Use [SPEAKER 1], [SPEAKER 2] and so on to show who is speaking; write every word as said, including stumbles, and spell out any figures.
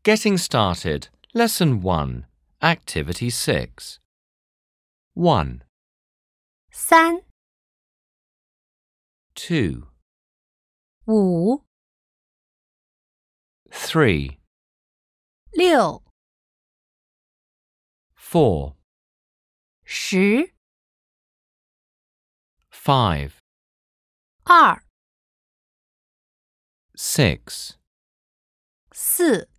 [SPEAKER 1] Getting started. Lesson one. Activity six. one,
[SPEAKER 2] 三、
[SPEAKER 1] two,
[SPEAKER 2] 五、
[SPEAKER 1] three,
[SPEAKER 2] 六、
[SPEAKER 1] four,
[SPEAKER 2] 十、
[SPEAKER 1] five,
[SPEAKER 2] 二、
[SPEAKER 1] six,
[SPEAKER 2] 四。